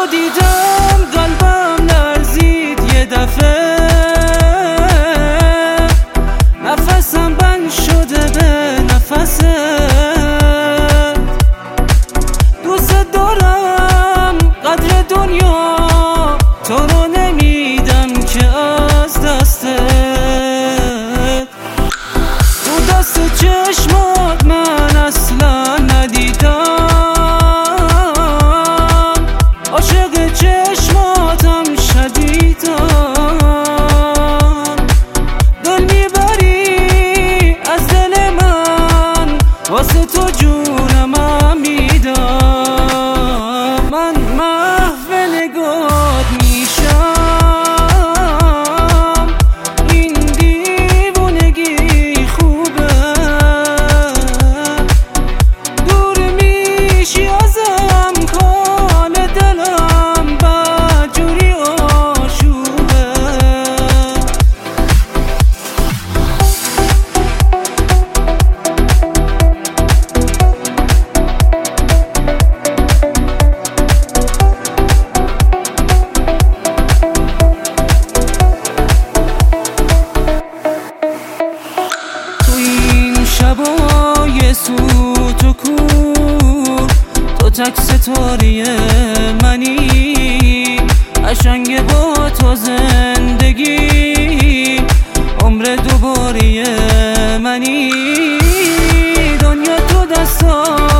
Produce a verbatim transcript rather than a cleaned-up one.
تو دیدم قلبم لرزید یه دفعه، نفسم بند شده به نفست. دوست دارم قدر دنیا تو رو نمیدم که از دستت. تو دست چشمات من اصلا ندیدم، عاشق چشماتم شدیدم. دل میبری از دل من، واسه تو جونم میدم. من محو نگات میشم، این دیوونگی خوبه. دور میشی ازم کال دلم بدجوری آشوبه. شبای سوت و کور تو تک ستاره منی، قشنگ با تو زندگی عمر دوباره منی. دنیا تو دستا